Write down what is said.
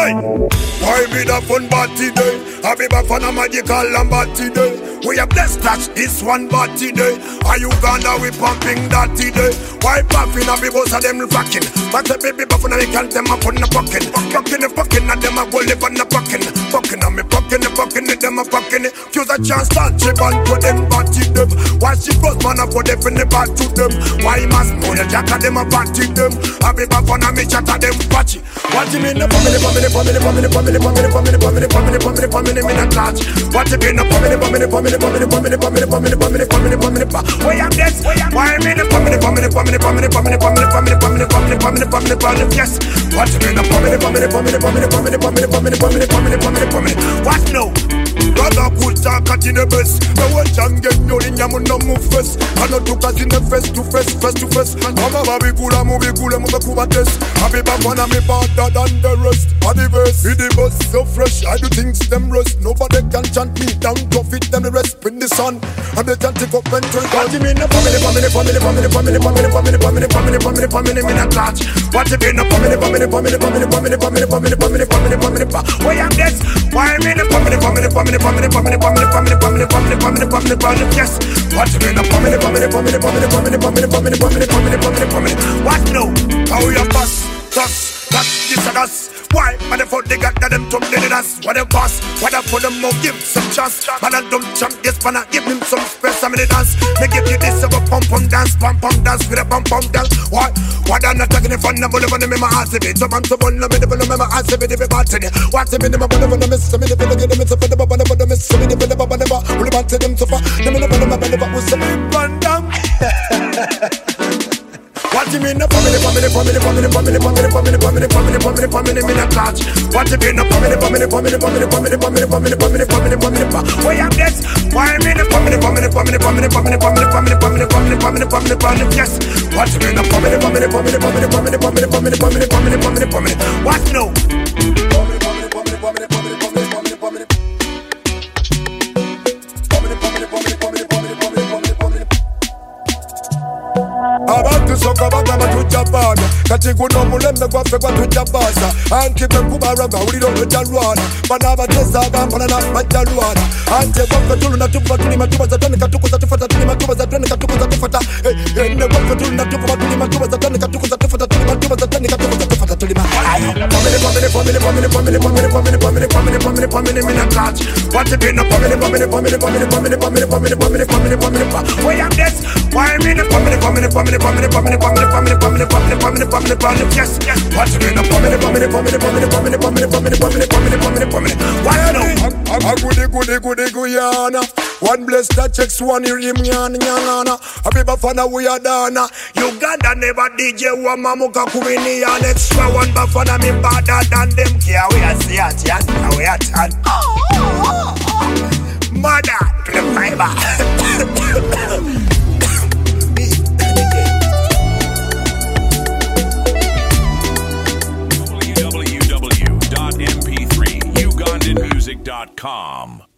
Hey, why be the fun party day? I be back for a magical and party day. We have blessed touch this one party day. Are you gonna we pumping that day? Why puffing a big boss of them fucking? But the baby buffing and they can't them up on the fucking. Fucking and them a go live on the fucking. Fucking on me fucking them a fucking. Fuse a chance start chip on to them party them. Why she close man up for them in the back to them? Why must know the jack of them a party them? I be back on a me chat of them patchy. What you mean the family in a touch? What you mean the family? Why am this? Why am in the family? Yes. What you mean the family? What no? Brother could talk at in the best. The world can get no in yamun no move first. I not took us in the face to face. I'm a baby cool, I'm a test. I be back on me better than the rest. I the verse, with the bus so fresh. I do things them rust. Nobody can chant me down to fit them the rest. With the sun, and they can take up and turn. What you mean the family in a touch? What you mean the family? Why am this? Why am in the family? Yes. What you mean the family? What no? How you bust? This and us. Why? But the fuck they got them to play us. What the boss? What the for them more give some chance. Man I don't jump this man I give him some space. I'm in the dance. They give you this of a pump dance with a pump dance. What? What I'm not talking fun I'm only in my ass if it's so I'm so one of the my ass if it be bad to you. What's in my body when I miss some of the get them so for the bubble but the miss some of the bubble only want to them so far. Them in the bubble was some run down. What you mean the family in a touch? What you mean the family? Why am this? Why am in the family? Yes. What you mean the family? What no? Abantu soka bagamba tujabana kati guno mulembe gwaffe gwatujabaza anti bekubaraga uliro lojalwana bana abateza abambalana bajalwana anti gwaffe tuluna tufa tulima tubaza tone katukuza tufata tulima tubaza tone katukuza tufata ene gwaffe tuluna tufa tulima tubaza tone katukuza tufata tulima tubaza tone katukuza tufata tulima family in a touch. What you been the family why am this? Why am in the family yes. What you mean the family why I know a goody guyana. One blessed that checks one in nyana. A people fana we are dana. Uganda never DJ wa mamuka kumini an extra one bafana me better than them. Kia we are see at yan. We are tan. Mother to the fiber. www.mp3ugandanmusic.com